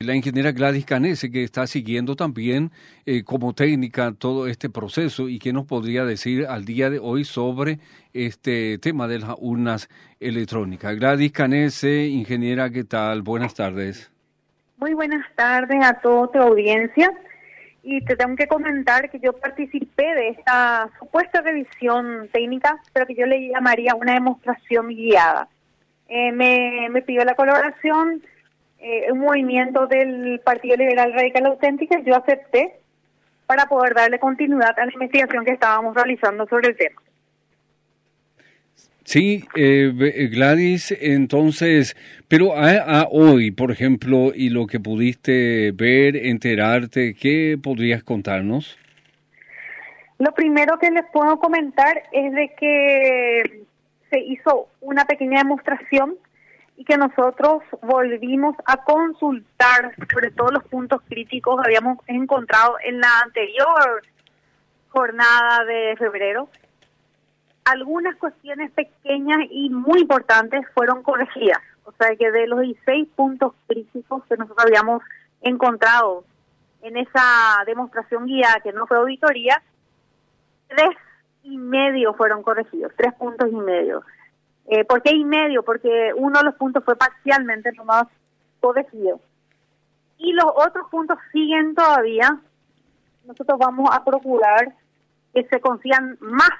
la ingeniera Gladys Canese, que está siguiendo también como técnica todo este proceso. ¿Y qué nos podría decir al día de hoy sobre este tema de las urnas electrónicas? Gladys Canese, ingeniera, ¿qué tal? Buenas tardes. Muy buenas tardes a toda tu audiencia. Y te tengo que comentar que yo participé de esta supuesta revisión técnica, pero que yo le llamaría una demostración guiada. Me pidió la colaboración un movimiento del Partido Liberal Radical Auténtica, yo acepté para poder darle continuidad a la investigación que estábamos realizando sobre el tema. Sí, Gladys, entonces, pero a hoy, por ejemplo, y lo que pudiste ver, enterarte, ¿qué podrías contarnos? Lo primero que les puedo comentar es de que se hizo una pequeña demostración y que nosotros volvimos a consultar sobre todos los puntos críticos que habíamos encontrado en la anterior jornada de febrero. Algunas cuestiones pequeñas y muy importantes fueron corregidas. O sea que de los 16 puntos críticos que nosotros habíamos encontrado en esa demostración guiada, que no fue auditoría, 3,5 fueron corregidos, 3 puntos y medio. ¿Por qué y medio? Porque uno de los puntos fue parcialmente nomás corregido. Y los otros puntos siguen todavía. Nosotros vamos a procurar que se consigan más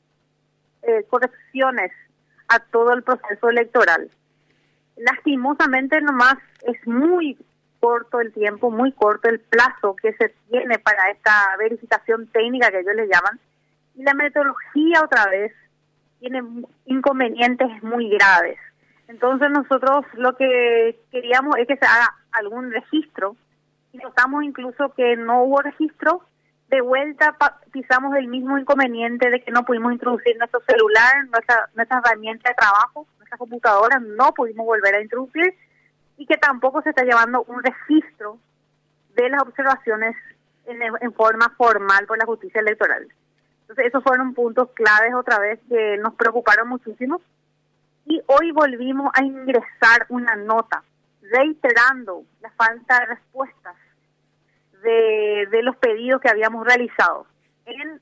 correcciones a todo el proceso electoral. Lastimosamente nomás es muy corto el tiempo, muy corto el plazo que se tiene para esta verificación técnica que ellos le llaman, y la metodología otra vez tiene inconvenientes muy graves. Entonces nosotros lo que queríamos es que se haga algún registro, y notamos incluso que no hubo registro. De vuelta pisamos el mismo inconveniente de que no pudimos introducir nuestro celular, nuestra herramienta de trabajo, nuestra computadora, no pudimos volver a introducir, y que tampoco se está llevando un registro de las observaciones en forma formal por la justicia electoral. Entonces esos fueron puntos claves otra vez que nos preocuparon muchísimo, y hoy volvimos a ingresar una nota reiterando la falta de respuestas de los pedidos que habíamos realizado en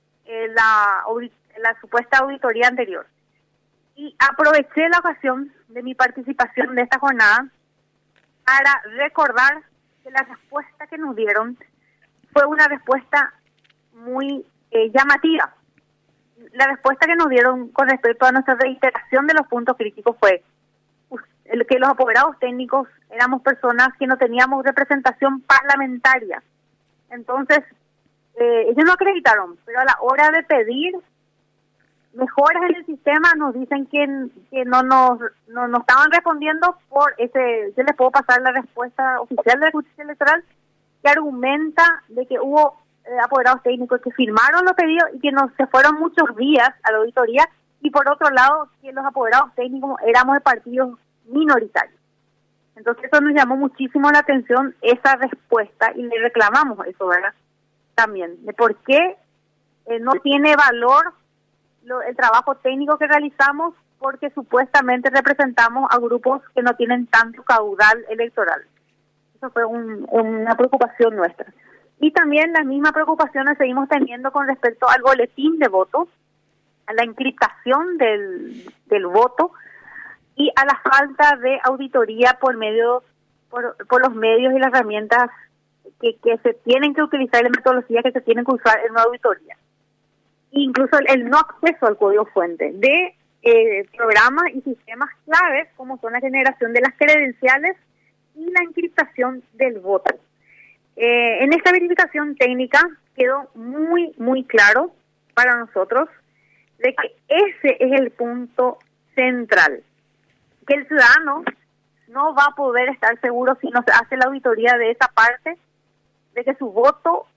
la supuesta auditoría anterior. Y aproveché la ocasión de mi participación de esta jornada para recordar que la respuesta que nos dieron fue una respuesta muy llamativa. La respuesta que nos dieron con respecto a nuestra reiteración de los puntos críticos fue que los apoderados técnicos éramos personas que no teníamos representación parlamentaria. Entonces, ellos no acreditaron, pero a la hora de pedir mejoras en el sistema nos dicen que no nos estaban respondiendo por ese. Yo les puedo pasar la respuesta oficial de la justicia electoral, que argumenta de que hubo apoderados técnicos que firmaron los pedidos y que se fueron muchos días a la auditoría, y por otro lado que los apoderados técnicos éramos de partidos minoritarios. Entonces eso nos llamó muchísimo la atención, esa respuesta, y le reclamamos eso, ¿verdad? También, de por qué no tiene valor el trabajo técnico que realizamos, porque supuestamente representamos a grupos que no tienen tanto caudal electoral. Eso fue una preocupación nuestra. Y también las mismas preocupaciones seguimos teniendo con respecto al boletín de voto, a la encriptación del voto, y a la falta de auditoría por los medios y las herramientas que se tienen que utilizar, la metodología que se tienen que usar en una auditoría. Incluso el no acceso al código fuente de programas y sistemas claves como son la generación de las credenciales y la encriptación del voto. En esta verificación técnica quedó muy, muy claro para nosotros de que ese es el punto central, que el ciudadano no va a poder estar seguro si no se hace la auditoría de esa parte, de que su voto,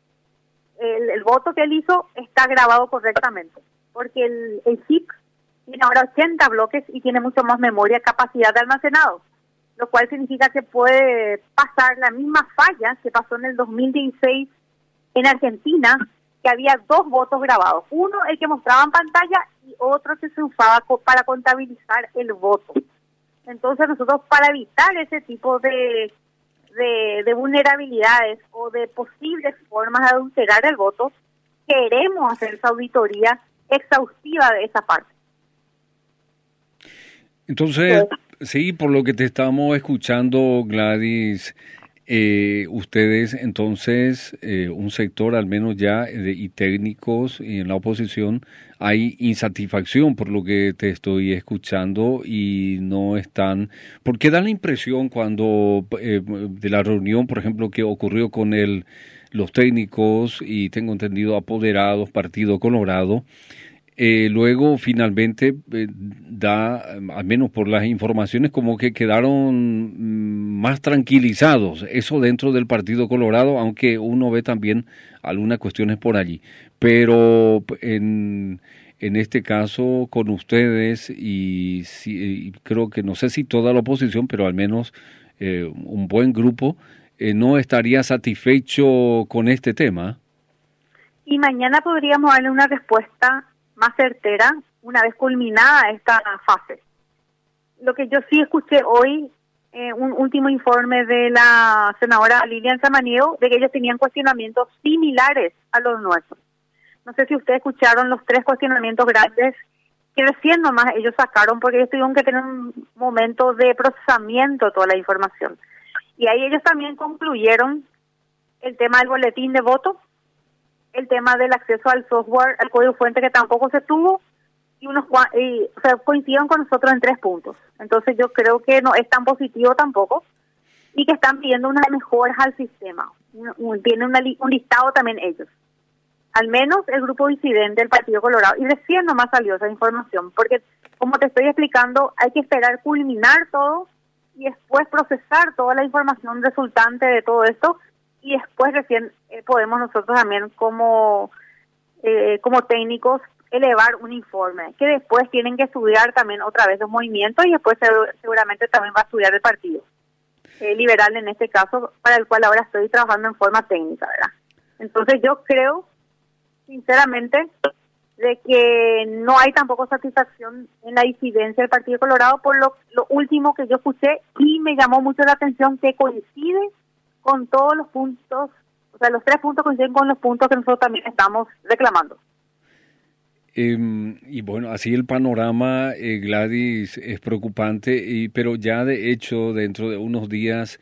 el voto que él hizo, está grabado correctamente. Porque el chip tiene ahora 80 bloques y tiene mucho más memoria, capacidad de almacenado, lo cual significa que puede pasar la misma falla que pasó en el 2016 en Argentina, que había 2 votos grabados. Uno, el que mostraba en pantalla, y otro que se usaba para contabilizar el voto. Entonces nosotros, para evitar ese tipo de de vulnerabilidades o de posibles formas de adulterar el voto, queremos hacer esa auditoría exhaustiva de esa parte. Entonces, sí, por lo que te estamos escuchando, Gladys, ustedes entonces, un sector al menos ya y técnicos y en la oposición, hay insatisfacción por lo que te estoy escuchando y no están, porque da la impresión cuando de la reunión, por ejemplo, que ocurrió con los técnicos y tengo entendido apoderados, Partido Colorado, luego finalmente al menos por las informaciones, como que quedaron más tranquilizados, eso dentro del Partido Colorado, aunque uno ve también algunas cuestiones por allí. Pero en este caso con ustedes y creo que no sé si toda la oposición, pero al menos un buen grupo, no estaría satisfecho con este tema. Y mañana podríamos darle una respuesta más certera una vez culminada esta fase. Lo que yo sí escuché hoy, un último informe de la senadora Lilian Samaniego, de que ellos tenían cuestionamientos similares a los nuestros. No sé si ustedes escucharon los 3 cuestionamientos grandes que recién nomás ellos sacaron, porque ellos tuvieron que tener un momento de procesamiento de toda la información. Y ahí ellos también concluyeron el tema del boletín de voto, el tema del acceso al software, al código fuente, que tampoco se tuvo, y coincidieron con nosotros en 3 puntos. Entonces yo creo que no es tan positivo tampoco, y que están pidiendo unas mejoras al sistema. Tienen un listado también ellos. Al menos el grupo disidente del Partido Colorado, y recién nomás salió esa información, porque como te estoy explicando, hay que esperar culminar todo, y después procesar toda la información resultante de todo esto, y después recién podemos nosotros también como técnicos elevar un informe, que después tienen que estudiar también otra vez los movimientos y después seguramente también va a estudiar el partido liberal en este caso, para el cual ahora estoy trabajando en forma técnica, ¿verdad? Entonces yo creo, sinceramente, de que no hay tampoco satisfacción en la disidencia del Partido Colorado por lo último que yo escuché, y me llamó mucho la atención que coincide con todos los puntos, o sea, los 3 puntos coinciden con los puntos que nosotros también estamos reclamando. Y bueno, así el panorama, Gladys, es preocupante, pero ya de hecho dentro de unos días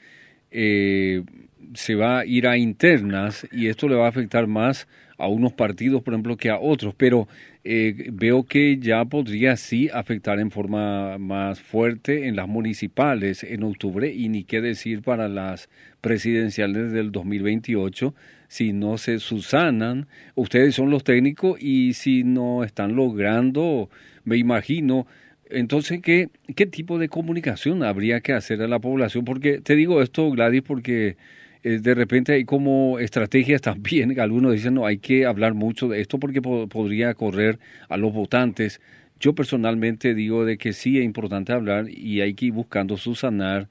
se va a ir a internas y esto le va a afectar más a unos partidos, por ejemplo, que a otros, pero veo que ya podría sí afectar en forma más fuerte en las municipales en octubre, y ni qué decir para las presidenciales del 2028, si no se subsanan. Ustedes son los técnicos y si no están logrando, me imagino. Entonces, ¿qué tipo de comunicación habría que hacer a la población? Porque te digo esto, Gladys, porque de repente hay como estrategias también. Algunos dicen, no, hay que hablar mucho de esto porque podría correr a los votantes. Yo personalmente digo de que sí es importante hablar y hay que ir buscando subsanar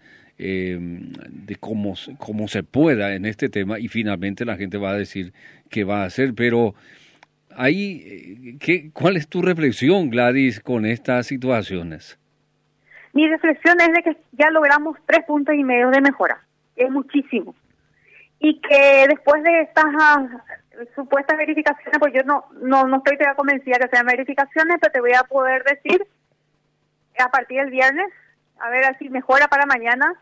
de cómo se pueda en este tema, y finalmente la gente va a decir qué va a hacer. Pero ahí, ¿cuál es tu reflexión, Gladys, con estas situaciones? Mi reflexión es de que ya logramos 3,5 puntos de mejora, es muchísimo, y que después de estas supuestas verificaciones, pues yo no estoy todavía convencida que sean verificaciones, pero te voy a poder decir a partir del viernes, a ver si mejora para mañana.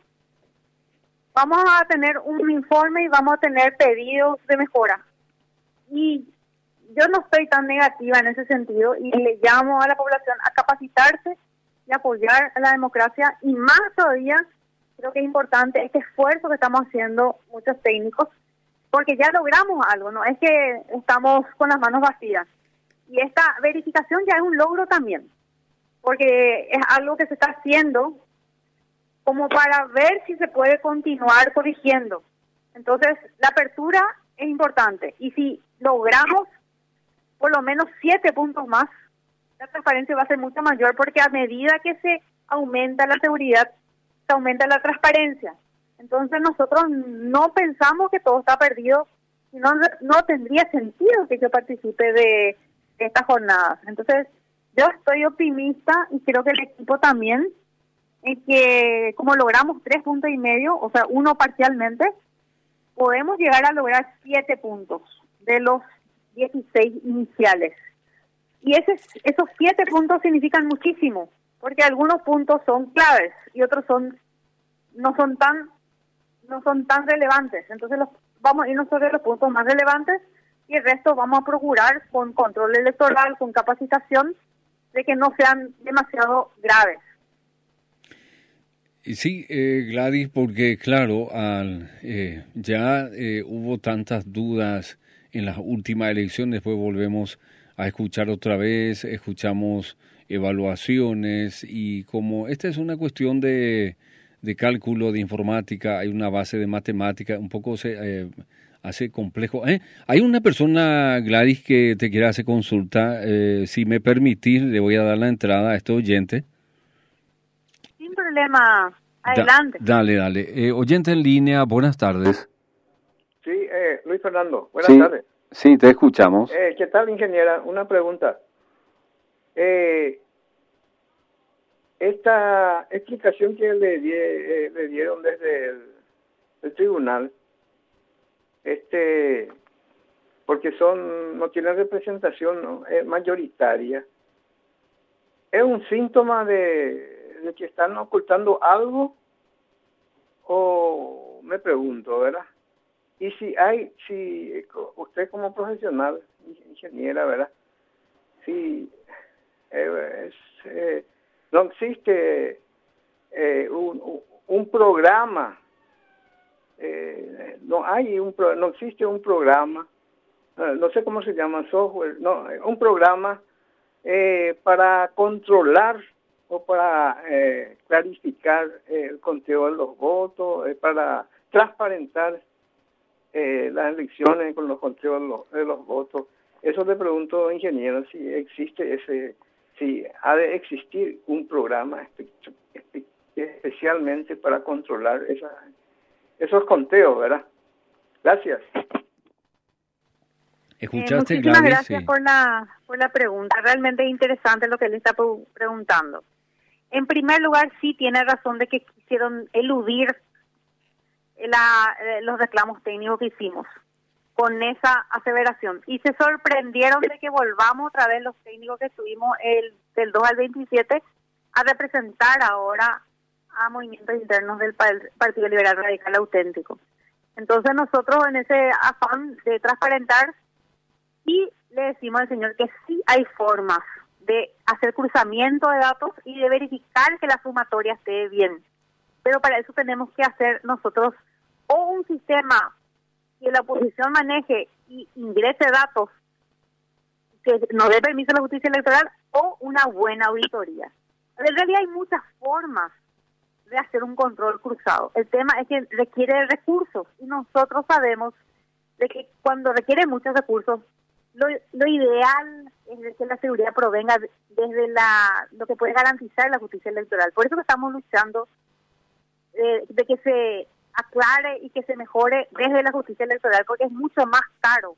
Vamos a tener un informe y vamos a tener pedidos de mejora. Y yo no estoy tan negativa en ese sentido, y le llamo a la población a capacitarse y apoyar a la democracia, y más todavía creo que es importante este esfuerzo que estamos haciendo muchos técnicos, porque ya logramos algo, no es que estamos con las manos vacías. Y esta verificación ya es un logro también, porque es algo que se está haciendo como para ver si se puede continuar corrigiendo. Entonces, la apertura es importante, y si logramos por lo menos 7 puntos más, la transparencia va a ser mucho mayor, porque a medida que se aumenta la seguridad, se aumenta la transparencia. Entonces nosotros no pensamos que todo está perdido, sino no tendría sentido que yo participe de estas jornadas. Entonces yo estoy optimista, y creo que el equipo también, en que como logramos 3,5 puntos, o sea, uno parcialmente, podemos llegar a lograr 7 puntos de los 16 iniciales. Y esos 7 puntos significan muchísimo, porque algunos puntos son claves y otros no son tan relevantes. Entonces vamos a irnos sobre los puntos más relevantes y el resto vamos a procurar con control electoral, con capacitación, de que no sean demasiado graves. Sí, Gladys, porque claro, ya hubo tantas dudas en las últimas elecciones, después volvemos a escuchar otra vez, escuchamos evaluaciones y como esta es una cuestión de cálculo, de informática, hay una base de matemática, un poco se hace complejo. Hay una persona, Gladys, que te quiere hacer consulta, si me permitís, le voy a dar la entrada a este oyente. Sin problema, adelante. Dale. Oyente en línea, buenas tardes. Sí, Luis Fernando, buenas tardes. Sí, te escuchamos. ¿Qué tal, ingeniera? Una pregunta. Esta explicación que le dieron desde el tribunal, porque no tienen representación mayoritaria, ¿es un síntoma de que están ocultando algo? O me pregunto, ¿verdad? Y si usted como profesional, ingeniera, ¿verdad? Si no existe un programa, no existe un programa, no sé cómo se llama, software, un programa para controlar o para clarificar el conteo de los votos, para transparentar las elecciones con los conteos de los votos. Eso le pregunto, ingeniero, si existe si ha de existir un programa especialmente para controlar esos conteos, ¿verdad? Gracias. ¿Escuchaste, muchísimas Gladys? Gracias por la pregunta. Realmente interesante lo que él está preguntando. En primer lugar, sí tiene razón de que quisieron eludir los reclamos técnicos que hicimos con esa aseveración y se sorprendieron de que volvamos otra vez los técnicos que estuvimos del 2 al 27 a representar ahora a movimientos internos del Partido Liberal Radical Auténtico. Entonces nosotros en ese afán de transparentar y le decimos al señor que sí hay formas de hacer cruzamiento de datos y de verificar que la sumatoria esté bien, pero para eso tenemos que hacer nosotros o un sistema que la oposición maneje y ingrese datos que nos dé permiso a la justicia electoral o una buena auditoría. En realidad hay muchas formas de hacer un control cruzado. El tema es que requiere recursos y nosotros sabemos de que cuando requiere muchos recursos, lo ideal es de que la seguridad provenga desde lo que puede garantizar la justicia electoral. Por eso que estamos luchando de que se aclare y que se mejore desde la justicia electoral, porque es mucho más caro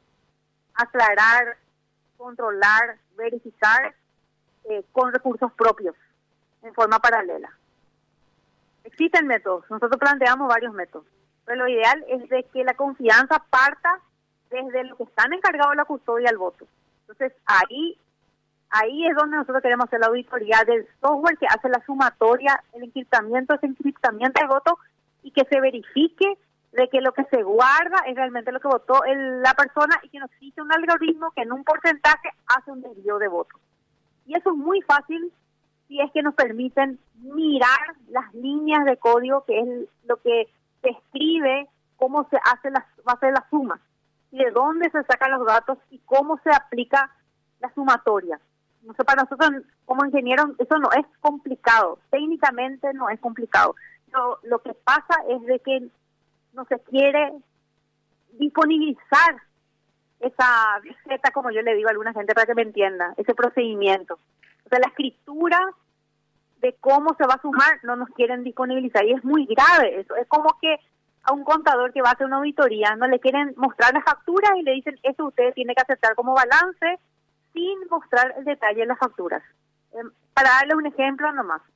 aclarar, controlar, verificar con recursos propios en forma paralela. Existen métodos, nosotros planteamos varios métodos, pero lo ideal es de que la confianza parta desde los que están encargados de la custodia del voto. Entonces ahí es donde nosotros queremos hacer la auditoría del software que hace la sumatoria, el encriptamiento del voto y que se verifique de que lo que se guarda es realmente lo que votó la persona y que no existe un algoritmo que en un porcentaje hace un desvío de votos. Y eso es muy fácil si es que nos permiten mirar las líneas de código, que es lo que describe cómo se hace va a ser la suma y de dónde se sacan los datos y cómo se aplica la sumatoria. No sé, para nosotros como ingenieros eso no es complicado, técnicamente no es complicado. Lo que pasa es de que no se quiere disponibilizar esa receta, como yo le digo a alguna gente para que me entienda, ese procedimiento. O sea, la escritura de cómo se va a sumar no nos quieren disponibilizar y es muy grave eso. Es como que a un contador que va a hacer una auditoría no le quieren mostrar las facturas y le dicen eso usted tiene que aceptar como balance sin mostrar el detalle de las facturas. Para darle un ejemplo nomás.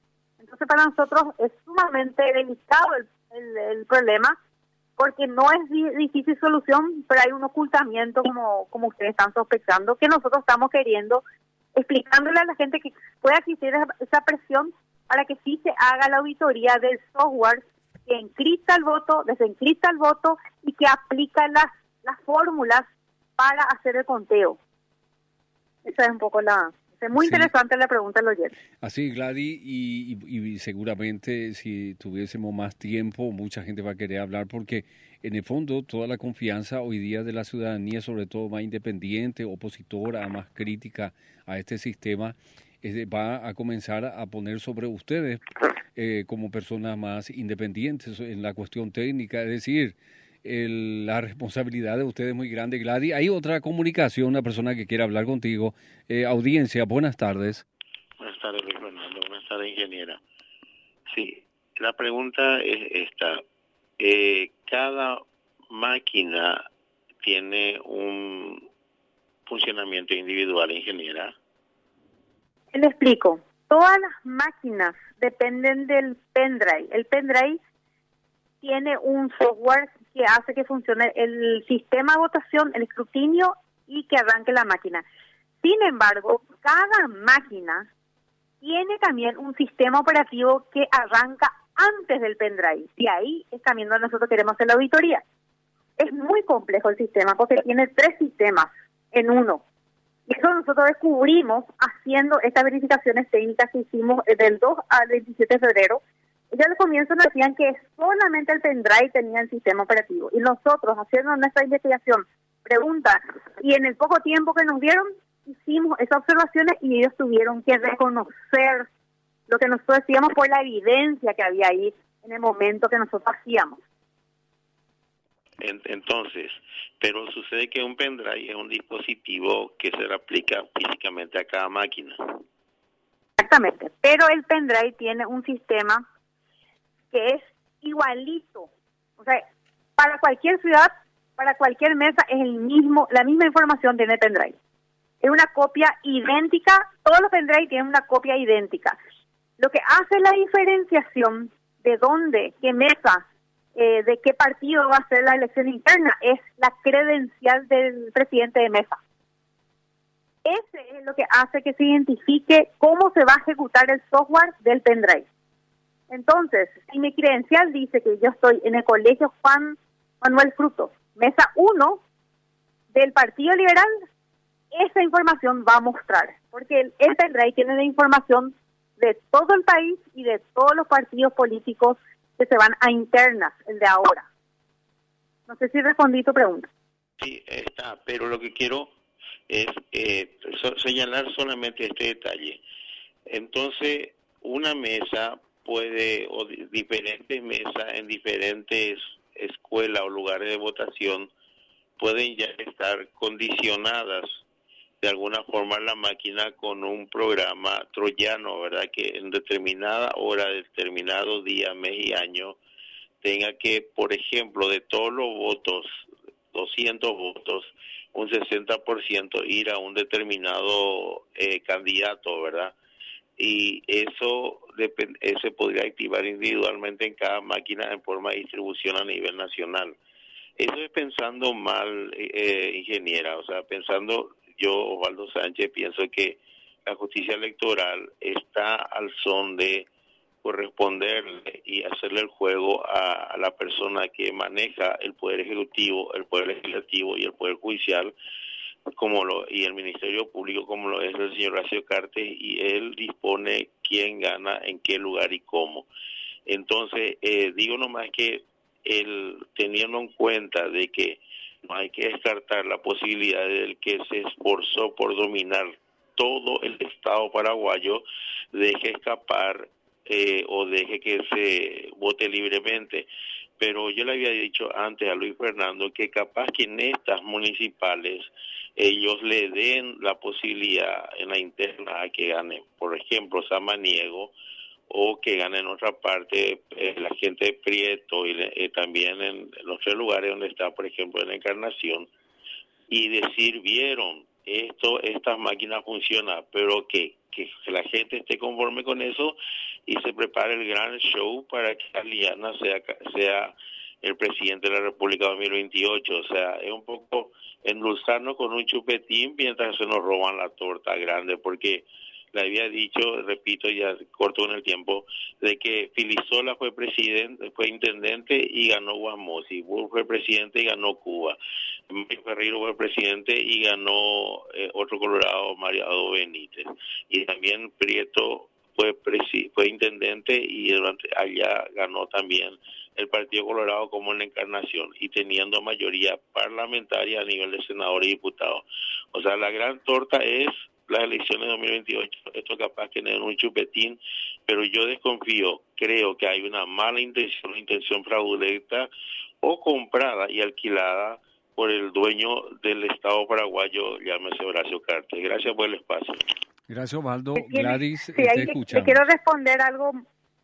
Entonces para nosotros es sumamente delicado el problema, porque no es difícil solución, pero hay un ocultamiento como ustedes están sospechando, que nosotros estamos queriendo, explicándole a la gente que pueda existir esa presión para que sí se haga la auditoría del software que encripta el voto, desencripta el voto y que aplica las fórmulas para hacer el conteo. Esa es un poco es muy interesante la pregunta del oyente. Así, Gladys, y seguramente si tuviésemos más tiempo, mucha gente va a querer hablar porque en el fondo toda la confianza hoy día de la ciudadanía, sobre todo más independiente, opositora, más crítica a este sistema, va a comenzar a poner sobre ustedes como personas más independientes en la cuestión técnica, es decir, la responsabilidad de ustedes es muy grande. Gladys, hay otra comunicación, una persona que quiere hablar contigo. Audiencia, buenas tardes. Buenas tardes, Luis Fernando. Buenas tardes, ingeniera. Sí, la pregunta es esta. Cada máquina tiene un funcionamiento individual, ingeniera. Le explico. Todas las máquinas dependen del pendrive. El pendrive tiene un software que hace que funcione el sistema de votación, el escrutinio y que arranque la máquina. Sin embargo, cada máquina tiene también un sistema operativo que arranca antes del pendrive. Y ahí es también donde nosotros queremos hacer la auditoría. Es muy complejo el sistema porque tiene 3 sistemas en uno. Y eso nosotros descubrimos haciendo estas verificaciones técnicas que hicimos del 2 al 27 de febrero. Ellos al comienzo nos decían que solamente el pendrive tenía el sistema operativo. Y nosotros, haciendo nuestra investigación, preguntas, y en el poco tiempo que nos dieron, hicimos esas observaciones y ellos tuvieron que reconocer lo que nosotros decíamos por la evidencia que había ahí en el momento que nosotros hacíamos. Entonces, pero sucede que un pendrive es un dispositivo que se le aplica físicamente a cada máquina. Exactamente, pero el pendrive tiene un sistema que es igualito. O sea, para cualquier ciudad, para cualquier mesa, es la misma información tiene el pendrive. Es una copia idéntica, todos los pendrive tienen una copia idéntica. Lo que hace la diferenciación de dónde, qué mesa, de qué partido va a ser la elección interna, es la credencial del presidente de mesa. Ese es lo que hace que se identifique cómo se va a ejecutar el software del pendrive. Entonces, si mi credencial dice que yo estoy en el colegio Juan Manuel Frutos, mesa 1 del Partido Liberal, esa información va a mostrar, porque el pendrive tiene la información de todo el país y de todos los partidos políticos que se van a internas, el de ahora. No sé si respondí tu pregunta. Sí, está, pero lo que quiero es señalar solamente este detalle. Entonces, una mesa puede, o diferentes mesas en diferentes escuelas o lugares de votación, pueden ya estar condicionadas de alguna forma la máquina con un programa troyano, ¿verdad? Que en determinada hora, determinado día, mes y año, tenga que, por ejemplo, de todos los votos, 200 votos, un 60% ir a un determinado candidato, ¿verdad? Y eso se podría activar individualmente en cada máquina en forma de distribución a nivel nacional. Eso es pensando mal, ingeniera, o sea, pensando... Yo, Osvaldo Sánchez, pienso que la justicia electoral está al son de corresponderle y hacerle el juego a la persona que maneja el Poder Ejecutivo, el Poder Legislativo y el Poder Judicial, y el Ministerio Público, como lo es el señor Horacio Cartes, y él dispone quién gana, en qué lugar y cómo. Entonces, digo nomás que teniendo en cuenta de que no hay que descartar la posibilidad del que se esforzó por dominar todo el Estado paraguayo, deje escapar o deje que se vote libremente. Pero yo le había dicho antes a Luis Fernando que capaz que en estas municipales ellos le den la posibilidad en la interna a que gane, por ejemplo, Samaniego, o que gane en otra parte la gente de Prieto y también en los 3 lugares donde está, por ejemplo, en la Encarnación, y decir, vieron, estas máquinas funcionan, pero que la gente esté conforme con eso y se prepara el gran show para que Aliana sea el presidente de la República 2028. O sea, es un poco endulzarnos con un chupetín mientras se nos roban la torta grande, porque le había dicho, repito, ya corto en el tiempo, de que Filisola fue intendente y ganó Guamosi, Bull fue presidente y ganó Cuba, Mario Ferreiro fue presidente y ganó otro colorado, Mariano Benítez, y también Prieto fue intendente y allá ganó también el Partido Colorado como en la Encarnación y teniendo mayoría parlamentaria a nivel de senadores y diputados. O sea, la gran torta es las elecciones de 2028. Esto capaz que tener un chupetín, pero yo desconfío, creo que hay una mala intención fraudulenta o comprada y alquilada por el dueño del Estado paraguayo, llámese Horacio Cartes. Gracias por el espacio. Gracias, Osvaldo. Gladys, sí, ahí le quiero responder algo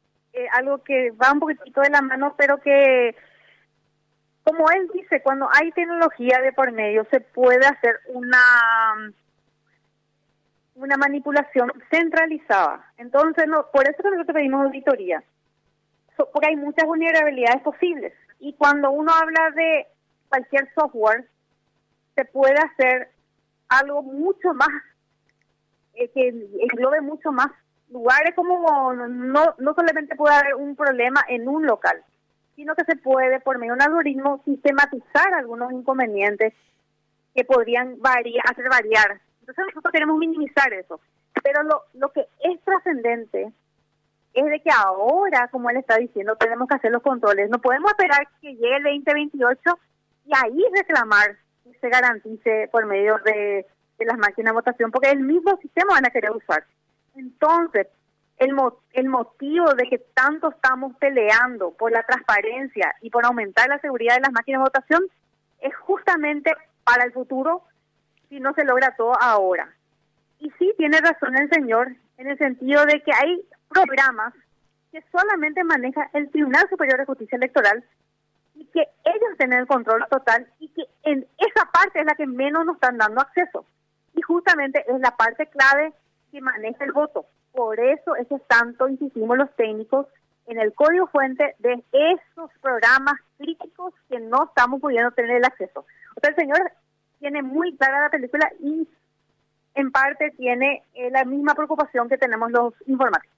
que va un poquitito de la mano, pero que, como él dice, cuando hay tecnología de por medio, se puede hacer una manipulación centralizada. Entonces, por eso nosotros pedimos auditoría, porque hay muchas vulnerabilidades posibles. Y cuando uno habla de cualquier software, se puede hacer algo mucho más, que englobe mucho más lugares, como no solamente puede haber un problema en un local, sino que se puede, por medio de un algoritmo, sistematizar algunos inconvenientes que podrían hacer variar. Entonces nosotros queremos minimizar eso. Pero lo que es trascendente es de que ahora, como él está diciendo, tenemos que hacer los controles. No podemos esperar que llegue el 2028 y ahí reclamar que se garantice por medio de las máquinas de votación, porque el mismo sistema van a querer usar. Entonces, el motivo de que tanto estamos peleando por la transparencia y por aumentar la seguridad de las máquinas de votación es justamente para el futuro, si no se logra todo ahora. Y sí, tiene razón el señor, en el sentido de que hay programas que solamente maneja el Tribunal Superior de Justicia Electoral y que ellos tienen el control total, y que en esa parte es la que menos nos están dando acceso. Y justamente es la parte clave que maneja el voto. Por eso es que tanto insistimos los técnicos en el código fuente de esos programas críticos que no estamos pudiendo tener el acceso. O sea, el señor tiene muy clara la película y en parte tiene la misma preocupación que tenemos los informáticos.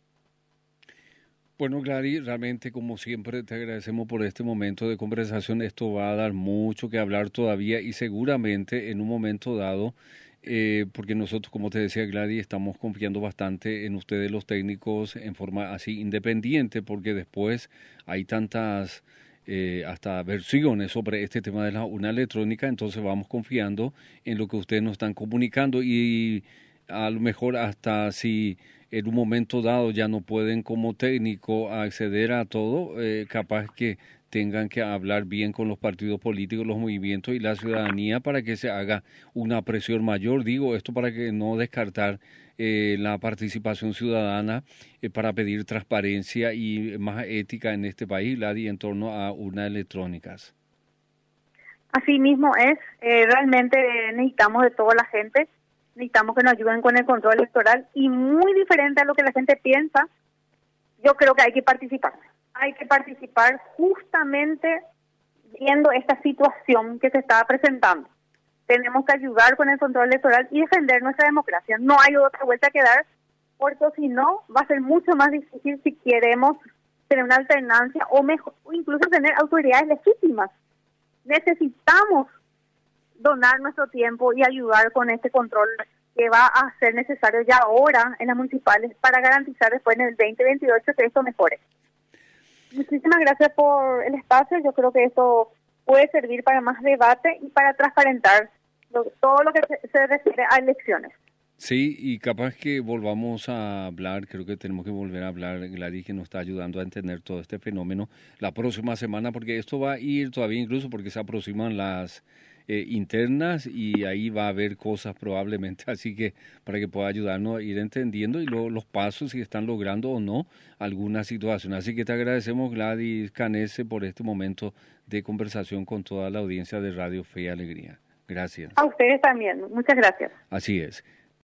Bueno, Gladys, realmente, como siempre, te agradecemos por este momento de conversación. Esto va a dar mucho que hablar todavía y seguramente en un momento dado, porque nosotros, como te decía, Gladys, estamos confiando bastante en ustedes los técnicos en forma así independiente, porque después hay tantas hasta versiones sobre este tema de la urna electrónica, entonces vamos confiando en lo que ustedes nos están comunicando y a lo mejor hasta si en un momento dado ya no pueden como técnico acceder a todo, capaz que tengan que hablar bien con los partidos políticos, los movimientos y la ciudadanía para que se haga una presión mayor. Digo esto para que no descartar la participación ciudadana para pedir transparencia y más ética en este país, Ladi, en torno a urnas electrónicas. Así mismo es, realmente necesitamos de toda la gente, necesitamos que nos ayuden con el control electoral y muy diferente a lo que la gente piensa, yo creo que hay que participar. Hay que participar justamente viendo esta situación que se está presentando. Tenemos que ayudar con el control electoral y defender nuestra democracia. No hay otra vuelta que dar, porque si no, va a ser mucho más difícil si queremos tener una alternancia o mejor, o incluso tener autoridades legítimas. Necesitamos donar nuestro tiempo y ayudar con este control que va a ser necesario ya ahora en las municipales para garantizar después en el 2028 que esto mejore. Muchísimas gracias por el espacio. Yo creo que esto puede servir para más debate y para transparentar todo lo que se refiere a elecciones. Sí, y capaz que volvamos a hablar, creo que tenemos que volver a hablar, Gladys, que nos está ayudando a entender todo este fenómeno la próxima semana, porque esto va a ir todavía incluso porque se aproximan las internas y ahí va a haber cosas probablemente, así que para que pueda ayudarnos a ir entendiendo y luego los pasos si están logrando o no alguna situación. Así que te agradecemos, Gladys Canese, por este momento de conversación con toda la audiencia de Radio Fe y Alegría. Gracias. A ustedes también, muchas gracias. Así es.